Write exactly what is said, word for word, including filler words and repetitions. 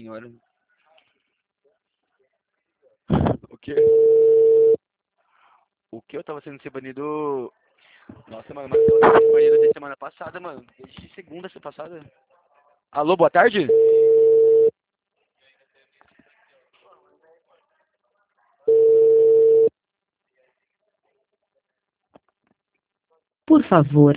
senhora. O quê? O que eu tava sendo ser banido? Nossa, mano, mas eu tava sendo banido desde semana passada, mano. Desde segunda semana passada. Alô, boa tarde? Por favor,